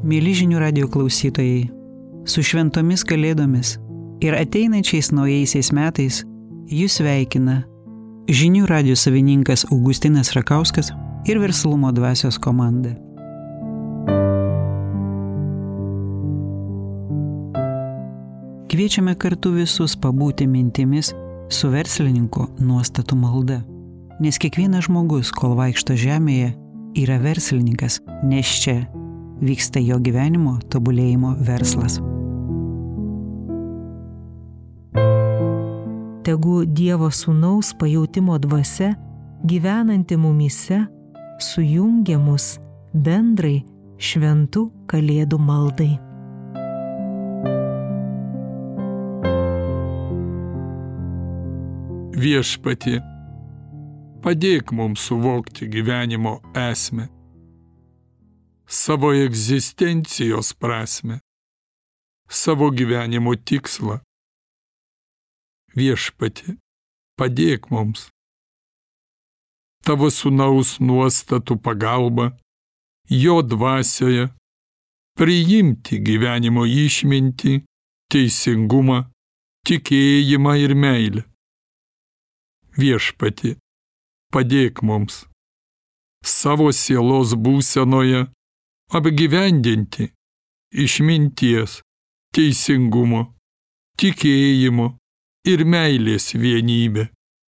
Mieli žinių radijo klausytojai, su šventomis kalėdomis ir ateinančiais naujaisiais metais jūs sveikina žinių radijo savininkas Augustinas Rakauskas ir Verslumo dvasios komanda. Kviečiame kartu visus pabūti mintimis su verslininko nuostatų malda, nes kiekvienas žmogus, kol vaikšto žemėje, yra verslininkas, nes čia vyksta jo gyvenimo tobulėjimo verslas. Tegu Dievo Sūnaus pajautimo dvasia, gyvenanti mumyse, sujungia mus bendrai šventų kalėdų maldai. Viešpatie, padėk mums suvokti gyvenimo esmę, savo egzistencijos prasmę, savo gyvenimo tikslą. Viešpatie, padėk mums. Tavo Sūnaus nuostatų pagalba, jo dvasioje, priimti gyvenimo išmintį, teisingumą, tikėjimą ir meilę. Viešpatie, padėk mums savo sielos būsenoje apgyvendinti išminties, teisingumo, tikėjimo ir meilės vienybę.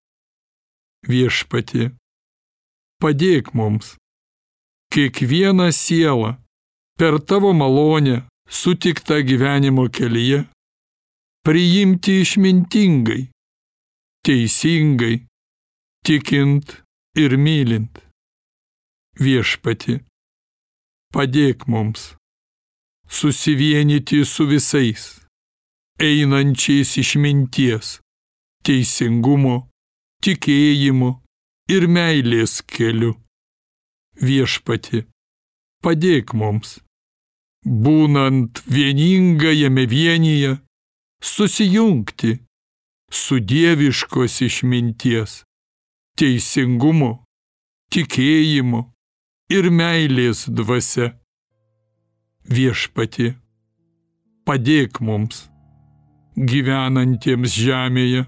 Viešpatie, padėk mums kiekvieną sielą per tavo malonę sutiktą gyvenimo kelyje priimti išmintingai, teisingai, tikint ir mylint. Viešpatie, padėk mums susivienyti su visais, einančiais išminties, teisingumo, tikėjimo ir meilės keliu. Viešpatie, padėk mums, būnant vieningajame vienyje, susijungti su dieviškos išminties, teisingumo, tikėjimo ir meilės dvasia. Viešpatie, padėk mums, gyvenantiems žemėje,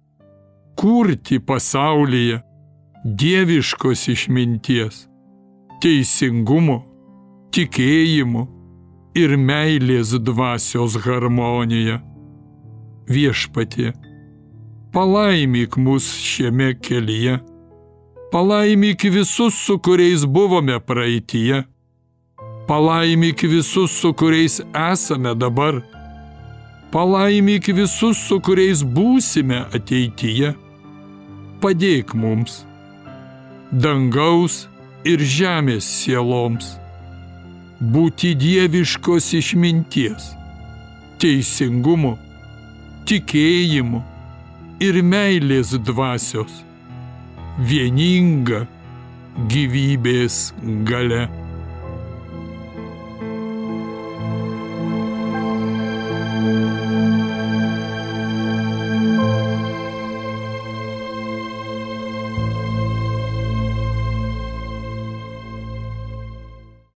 kurti pasaulyje dieviškos išminties, teisingumo, tikėjimo ir meilės dvasios harmoniją. Viešpatie, palaimyk mus šiame kelyje, palaimyk visus, su kuriais buvome praeityje, palaimyk visus, su kuriais esame dabar, palaimyk visus, su kuriais būsime ateityje. Padėk mums, dangaus ir žemės sieloms, būti dieviškos išminties, teisingumo, tikėjimo ir meilės dvasios, vieninga gyvybės galia.